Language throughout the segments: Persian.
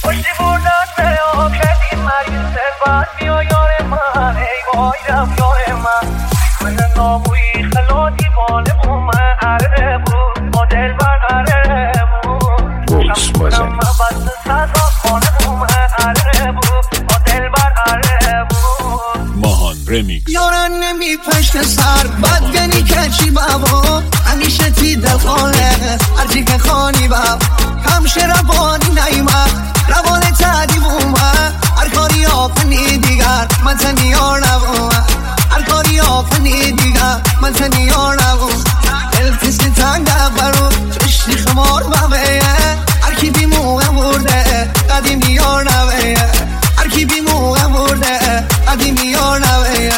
پشتی بردن برا کردی مریض بعد بیا یار من ای وای رفت یار من من نابویی خلا دیوانه بود من اره بود با دل بر اره بود شمسم بست سزا خانه بود من اره بود با دل بر اره بود ماهان رمیکس یاران نمی پشت سر بدگنی که چی بابا همیشه تی دل خانه هرچی که خانی باب همشه روانی نیمه روان تدی بومه هر کاری آفنی دیگر من تنیار نبومه هر کاری آفنی دیگر من تنیار نبومه دل کسی تنگ برو تشتی خمار ببیه هر کی بی موقع برده قدیمی یار نبیه هر کی بی موقع برده قدیمی یار نبیه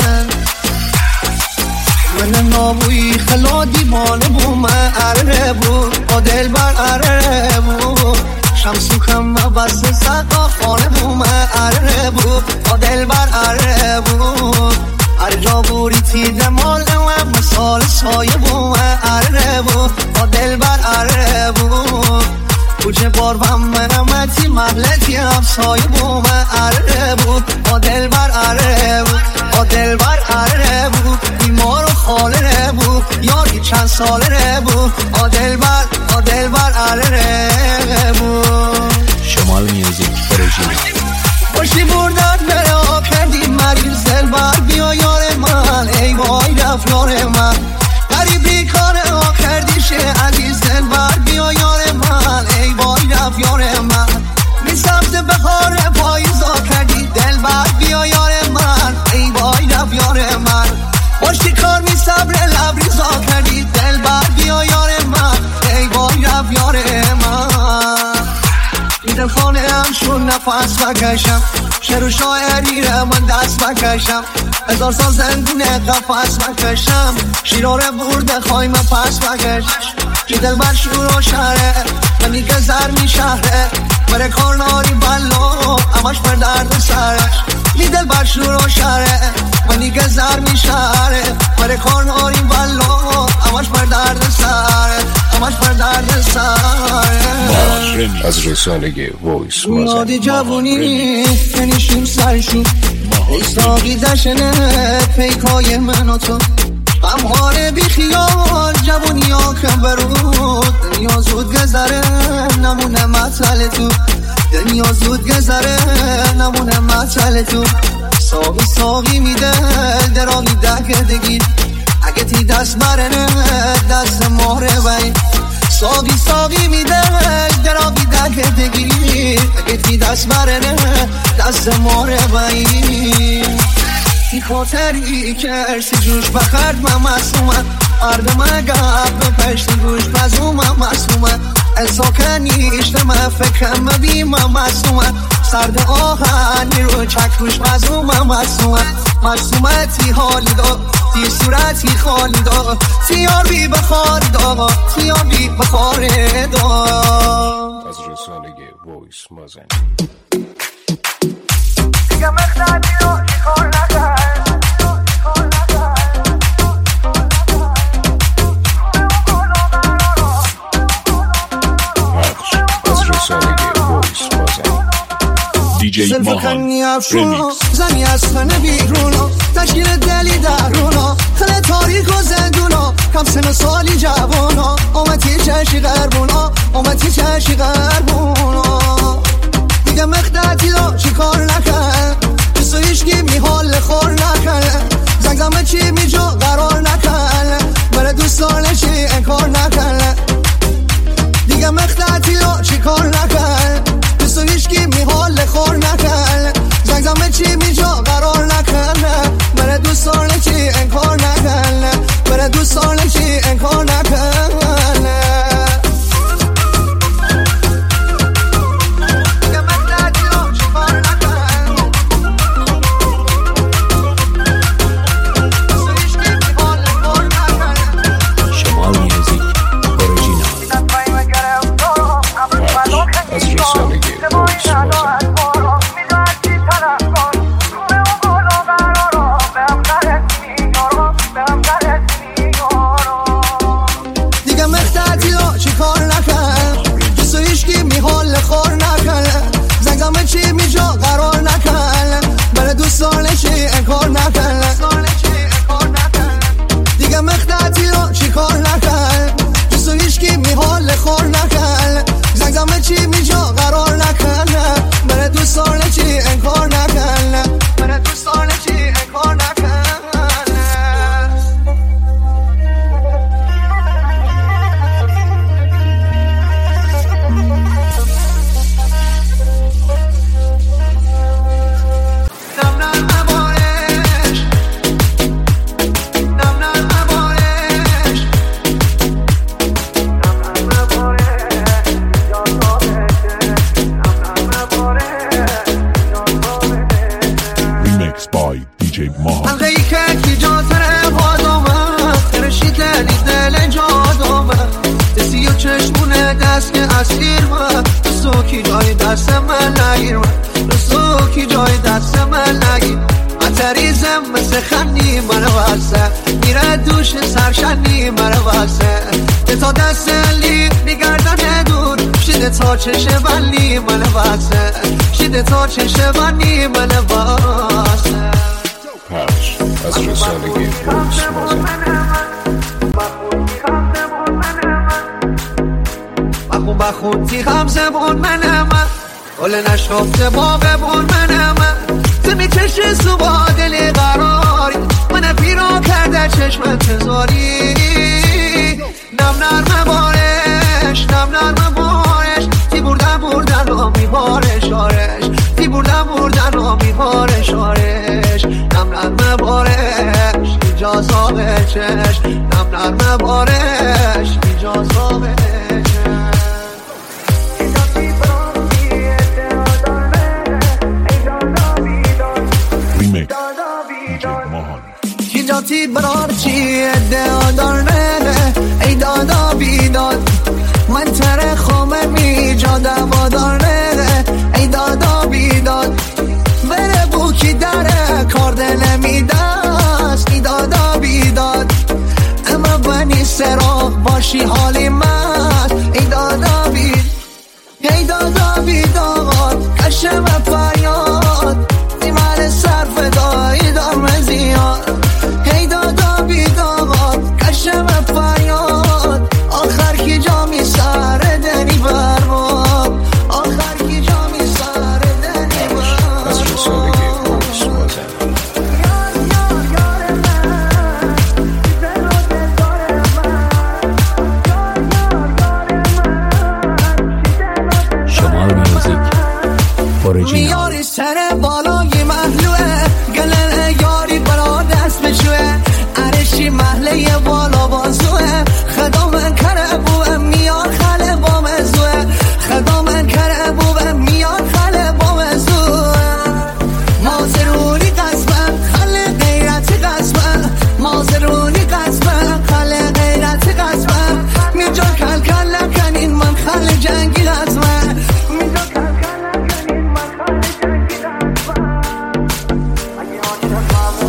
من نابویی خلا دیوانه بومه اره بود با دل بر اره بود شمسو کم بست سقا خانه بومه اره بود با دل بر اره بود هر جا بوری تیده مال و مثال سایه بومه اره بود با دل بر اره بود کوچه باربم منمتی محلتی همسایه بومه اره بود با دل بر اره بود با دل بر اره بود بیمار و خاله بود یاری چند ساله بود با دل بر اره بود شمال میوزیک اورجینال پشتی بردن برا کردی مریض دل بر بیا یار من ای وای رفت یار من غریبی کار ها کردی شه عزیز دل بر بیا یار من ای وای رفت یار من می سبز بخار پاییزا کردی دل بر بیا یار من ای وای رفت یار من پشتی کار می صبر لبریزا کردی دل بر بیا یار من ای وای رفت یار من این دل خانه هم شون نفس بکشم شعر و شاعری را من دست بکشم هزار سال زندونه قفص بکشم شیراره برده خواهیم پس بکش که دل بر شور و شهره منی که زر می شهره بره کار ناری بلا همش بر درد سرش لی دل بر شور و شهره منی که زر می شهره بره کار ناری بلا همش بر درد سره همش بر درد سره از رسانه وایس نادی جوونی ننیشیم سرشون ایستاقی دشنه پیکای من و تو غمخواره بی خیال جوونی ها کم برود دنیا زود گذره نمونه مطل تو دنیا زود گذره نمونه مطل تو ساقی ساقی میده دراغی دکدگی اگه تی دست برنه دست مهره بایی ساقی ساقی میده دراغی دکدگی اگه تی دست برنه دست مهره بایی ای خاطری که ارسی جوش بخرد من مسلومت اردم اگه به پشت گوش بزوم من مسلومت ازا که نیشت من فکرم بی من مسلومت سرد آهنی رو چک روش بزوم من مسلومت مسلومتی حالی دا تی صورتی خالی دا تیار بی بخاری دا تیار بی بخاری دا از رسانه وایس مازن دیگه مقدردی رو چیکار نکرد دیجی ماهان رمیکس زنی از خانه بیرونا تشکیل دلی درونا خل تاریک و زندونا کم سن سالی جوانا اومتی چشی غربونا اومتی چشی غربونا دیگه مقدردی رو چی کار نکن بسو ایشگی می حال خور نکن زنگزمه چی می جا قرار نکن بره دوستانه چی انکار نکن دیگه مقدردی رو چی کار نکن بسو ایشگی می حال خور نکن زنگزمه چی می جا قرار نکن بره دوستانه چی انکار نکن بره دوستانه چی انکار نکن شمال میوزیک اورجینال نگیر من رسوکی جای دست من نگیر من رسوکی جای دست من نگیر عطریزم مثل خندی من واسه میره دوش سرشنی من واسه تا دست لی میگردن دور شده تا چشه بلی من واسه شده تا چشه بلی من واسه پخش از رسانگی وایس مازن بخونتی هم زبون منم گل نشکفته باغبون منم تو میچشی سو با دل قراری من پیرو کرده چشم انتظاری نم نرم بارش نم نرم بارش تی بردن را میبارش آرش تی بردن را میبارش آرش نم نرم بارش اجازه بچش نم نرم بارش اجازه بچش جاتی برار چی ادعا نه ای دادا بیداد من تر خومه می جا دوا داره ای دادا بیداد بره بوکی داره کار دل میدست ای دادا بیداد اما بنی سراغ باشی حالی مست ای دادا بید ای دادا بیداد کشم فریاد نیمال صرف دایی دارم زیاد ای دادا بیداد کشم فریاد آخر کی جا می سر دنی برباد آخر کی جا می سر دنی برباد از رسانگی وایس مازن شمال میوزیک اوریجینال میاری سر بالای محلوه گلن یاری برا دست بشوه عرشی محله بالا بازوه خدا من کره بوه میار خاله با مزوه خدا من کره بوه میار خاله با مزوه مازرونی قصبه خاله غیرت قصبه مازرونی قصبه خاله غیرت قصبه میجا کل کل لکنین من خاله جنگی قصبه میجا کل کل لکنین من خاله جنگی قصبه اگه عاشق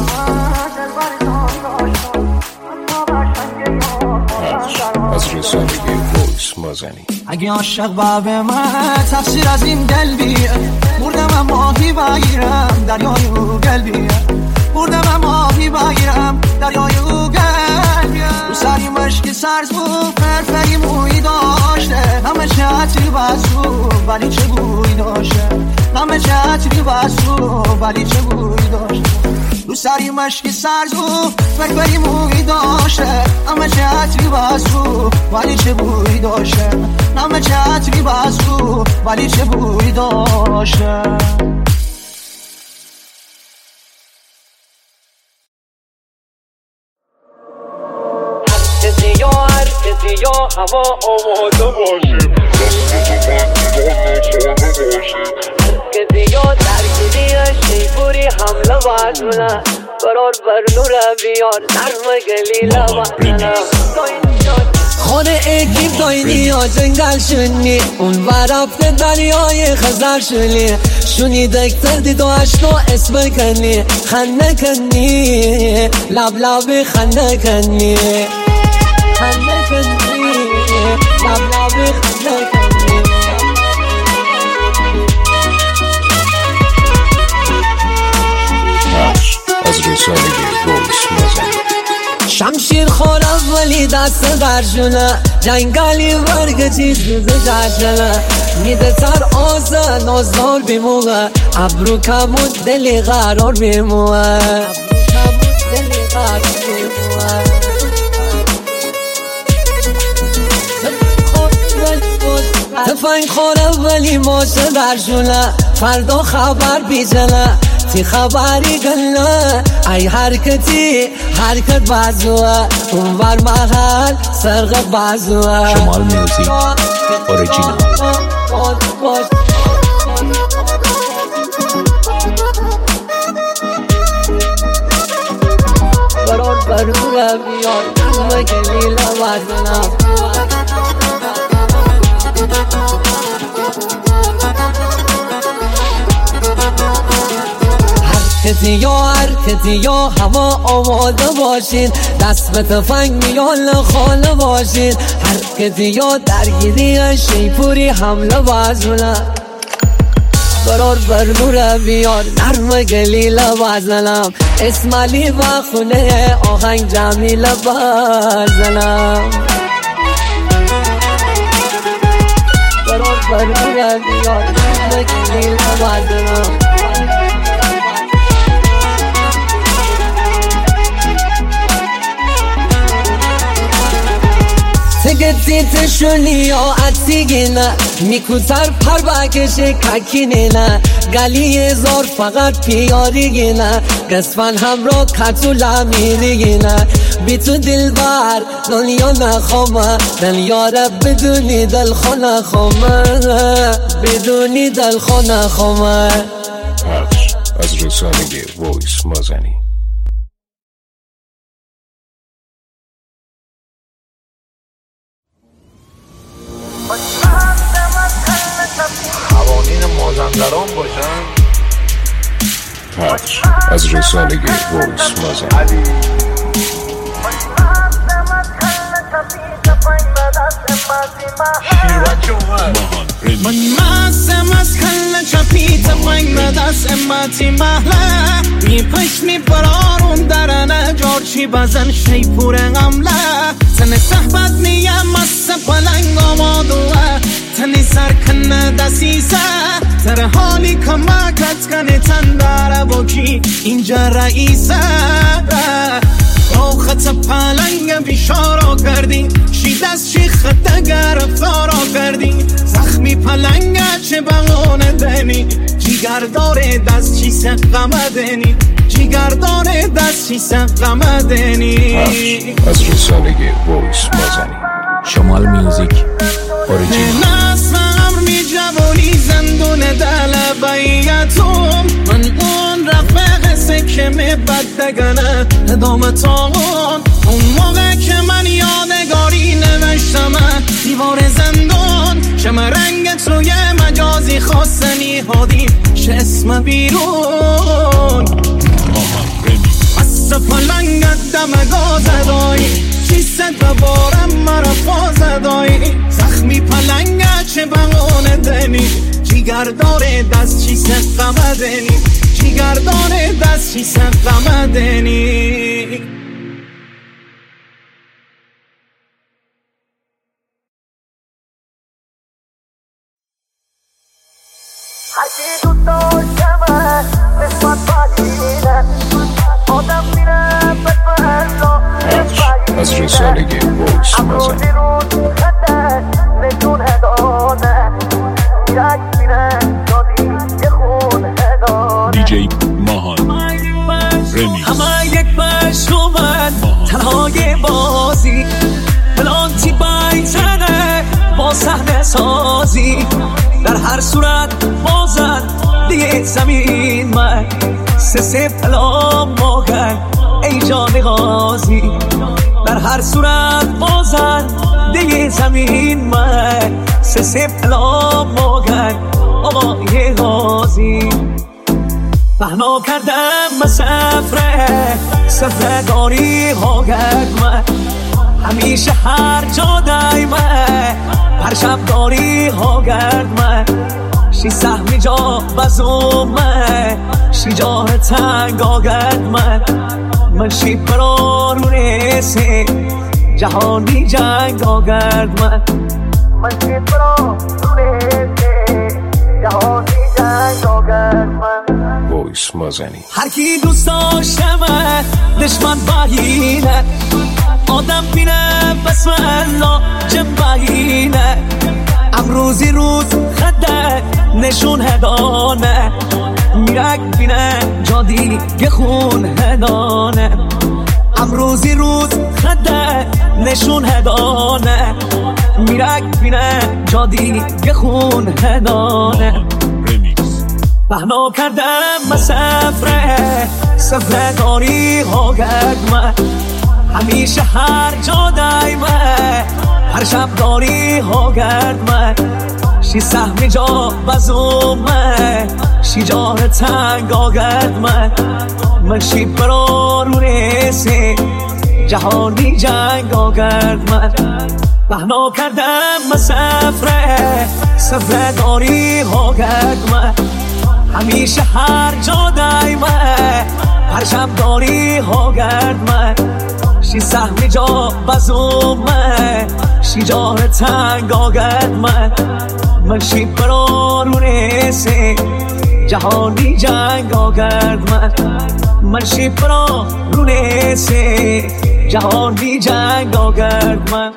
از رسانگی وایس مازنی اگه عاشق باب من تقصیر از این دل بیه بردم ماهی بگیرم دریای او گل بیه بردم ماهی بگیرم دریای او گل بیه رو سری مشکی سرز بود فرفری موی داشته همه چطری بسو ولی چه بوی داشته همه چطری بسو ولی چه بوی داشته رو سری مشکی سرز بود فرفری موی داشته همه چطری بسو ولی چه بوی داشته همه چطری بسو ولی چه بوی داشته هر کسی یا هوا آماده باشیم کسی یا ترکیدی شیفوری حمله بازونه برار بر نور بیار نرم گلیله بازونه خانه اکیم داینی یا جنگل شنی اون ورفت دریای خزر شنی شونی دکتر دیدو اشتو اسم کنی خنده کنی لب لب خنده کنی خنده کنی لب لب خنده کنی پخش از رسانگی وایس مازن شمشیر خورم ولی دست برشونه جنگلی برگتی سوزه جشنه میده سر آزه نازدار بیموه ابرو کمون دلی قرار بیموه دلی قرار بیموه تفنگ خوره ولی ماشه درشونه فردا خبر بیجنه تی خبری گله ای حرکتی حرکت بازوه اون بر محل سرق بازوه شمال میوزیک اوریجینال برار برور بیار نظم گلیل بازنم حرکتی یا همه آماده باشین، دست به تفنگ میان خانه باشین. حرکتی یا درگیری شیپوری حمله بازونه، قرار برموره بیار نرم گلیله بزنم. اسمالی و خونه آهنگ جمیله بزنم. قرار برموره بیار نرم گلیله بزنم. تگتی تشونی یا اتیگینا میکوتر پر بکشه ککینینا گلی زار فقط پیاریگینا قصفن همراه کتولا میریگینا بی تو دل بر دنیا نخوامه دنیا را بدونی دل خونه خوامه بدونی دل خونه خوامه. پخش از رسانه وایس مازنی. قوانین مازندران باشن. پخش از رسانه وایس مازنی. من مستم از کل چپی تفنگ به دست امتی محله می پشمی برارون درنه جارچی بزن شیپور غمله تن صحبت نیم مست پلنگ آمادوه تنی سرکنه دسیسه تر حالی کمکت کنه تن داره باکی اینجا رئیسه خط پلنگ بیشارا کردی شی دست چی خط گرفتارا کردی زخمی پلنگ چه بغانه دنی جیگر داره دست چی سقمه دنی جیگر داره دست چی سقمه دنی. از رسانه وایس مازنی. شمال میوزیک اوریجینال. نصف عمری جوانی زندون دل بیتم من اون رفق سکه می بدگنه ادامتان اون موقع که من یادگاری نوشتم دیوار زندان شم رنگ توی مجازی خواستنی هادی شه اسم بیرون بس پلنگت دم گاز دایی چی ست و بارم مرا فاز دایی زخمی پلنگت چه بغانه دنی جیگر داره دست چی ست غمه دنی جیگر داره دست چی ست غمه دنی. هرکی دوست داشتمه نسبت بگیره آدم میره بدفرلا از رسانه وایس مازنی. روزی روز خده نشون هدانه یک میره جادی یه خون هدانه دیجی ماهان رمیکس. همه یک بش اومد تنهای بازی پلانتی بیتره با صحنه سازی در هر صورت بازن دیگه زمین من سه پلام ماکن ای جان غازی در هر صورت بازن دیگه زمین من سه پلام ماکن آقای غازی. بحنا کردم به سفرگاری ها کرد من همیشه هر جا دایمه هر شب داری ها کرد من شی سهمی جا بزومه شی جاه تنگ ها کرد من شی پرارونیسی جهانی جنگ ها کرد من شی پرارونیسی جهانی جنگ ها کرد من. وایس مازنی. هر کی دوست داشتمه دشمن بهینه آدم بینه بسم الله جم بهینه امروزی روز خده نشون هدانه میرک بینه جادی گه خون هدانه امروزی روز خده نشون هدانه میرک بینه جادی گه خون هدانه. بحنا کردم به سفرگاری ها کرد من همیشه هر جا دایمه هر شب داری ها کرد من شی سهمی جا بزومه شی جاه تنگ آگد من شی برارو ریسی جهانی جنگ آگد من بحنا کردم به سفره داری آگد من همیشه هر جا دایمه هر شب داری آگد من شی سهمی جا بزومه شی جاه تنگ آگد من شی برارو ریسی جهانی جنگ آگد من شی برارو ریسی جهانی جنگ آگد من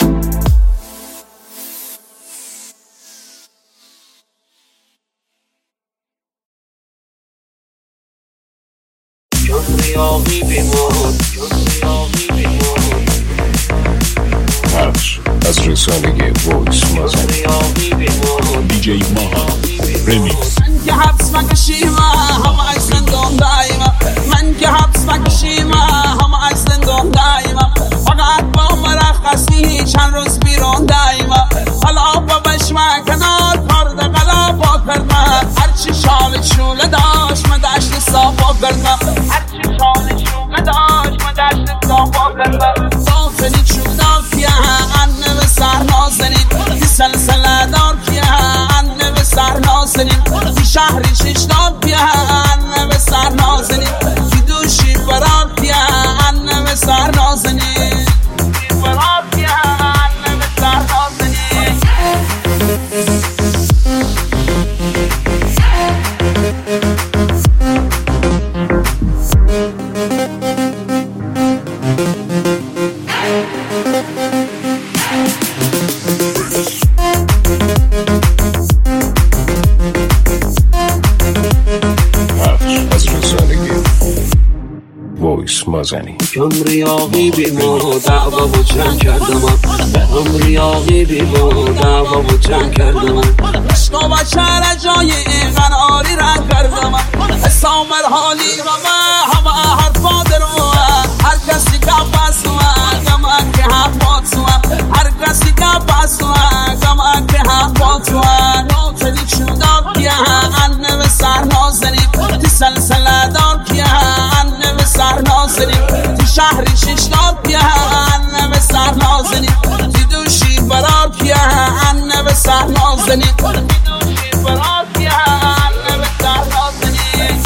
پخش از رسانه وایس مازنی دیجی ماهان رمیکس. من که حبس مکشیمه همه ای زندان دایمه من که حبس مکشیمه همه ای زندان دایمه فقط با مرخصی چند روز بیرون دایمه حالا با بشمه کنار پرده قلا با کردمه هرچی شال چوله داشت من دشت صافا کردمه هرچی شال چوله داشت من دشت صافا کردمه ساسنی چودان کیه انه به سر نازنین دی سلسله دار کیه انه به سر نازنین دی شهری ششدان کیه انه به سر نازنین دی دوشی برار کیه انه به سر نازنین دی برار کیه انه به سر نازنین وایس مازنی. امریاقی بیما دعوا و جنگ کردم امریاقی بیما دعوا و جنگ کردم عشقا و شهر جای قناری رنگ کردم حسام الحالی و من همه حرفا درو هر کسی که بسو گمان که حرفات سو هر کسی که بسو گمان که حرفات سو نوتلی چودار کیه انه به سر نازنیم تی سلسله دار کیه انه به سر نازنیم تی شهری ششدار کیه انه به سر نازنیم تی دوشی برار کیه انه به سر نازنیم تی دوشی برار کیه انه به سر نازنیم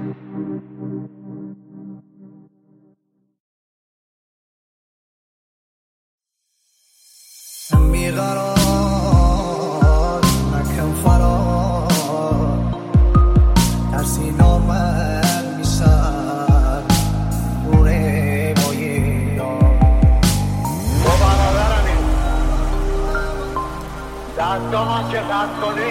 بیقرار نکن فرار ترسی نامن میسر بوره بایی تو برادرمی دستان که قد کنی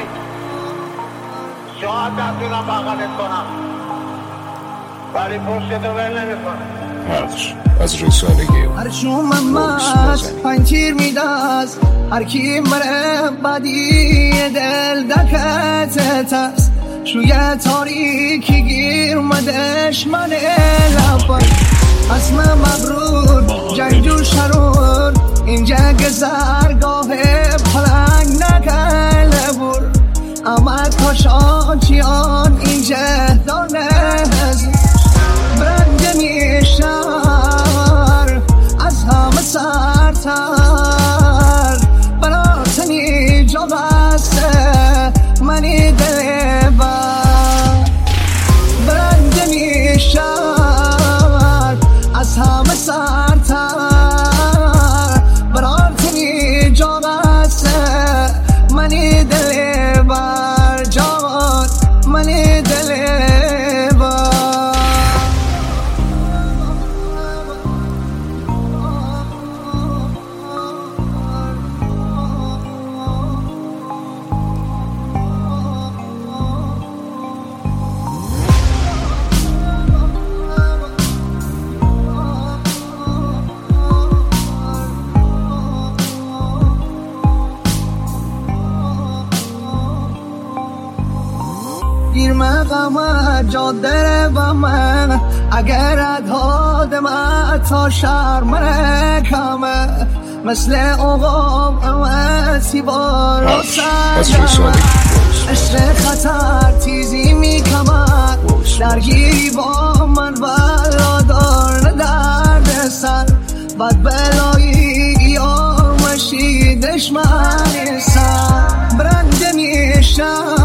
شاید دستونم بغلت کنم ولی پشتتو بل نمیکنم پخش از رسانه هر شوم مست پنچیر میداز هر کی مره بدی دل دکت تست شوی تاریکی گیر مدش من لبا اسم مبرور جنجو شرور اینجا گذرگاه پلنگ نکل بور آمد کاشان چیان اینجا دانز برنج میشتر از همه سرتر براتنی جا بسته منی دل بر برنج میشتر از همه سرتر براتنی جا بسته منی دل بر جان منی دل گیر مقامت جاده و من اگر ادهاد من تا شرم کمه مثل عقاب امتی بار و سرگرمم عشق خطر تیزی میکمد درگیری با من بلادار درد سر بد بلایی یا مشی دشمنی سر برنده میشم